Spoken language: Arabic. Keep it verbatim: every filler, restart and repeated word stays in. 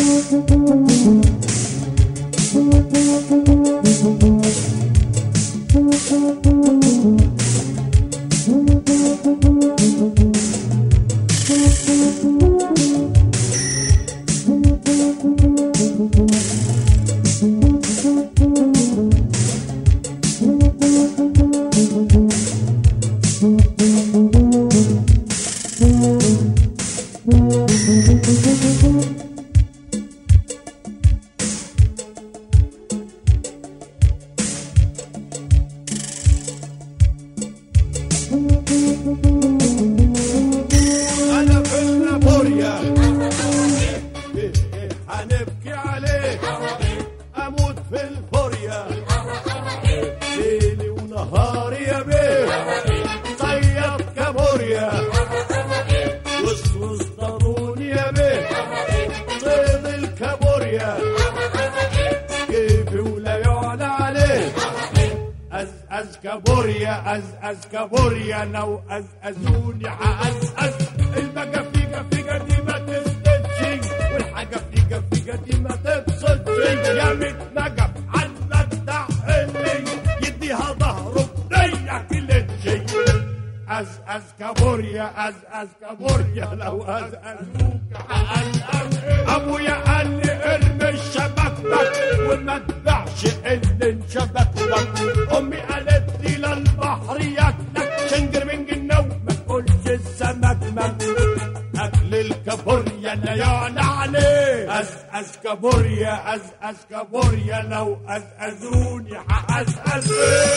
كابوريا أز أز كابوريا لو أزأزوني هأزأز البقى فيقة فيقة دي ما تسندش والحاجة فيقة فيقة دي ما تفصلش يا متنقب على الدحلي يديها ظهره بنية كلتشي أز أز كابوريا أز أز كابوريا لو أزأزوك هأزأز أبويا قال لي ارمي الشبكتك وما تبيعش اللي انشبك لك أمي قالت لي للبحر ياكلك شنجر من جنو ما تقولش السمك مك أكل الكابوريا لا يعلى عليه أز أز كابوريا أز أز كابوريا لو أزأزوني هأزأز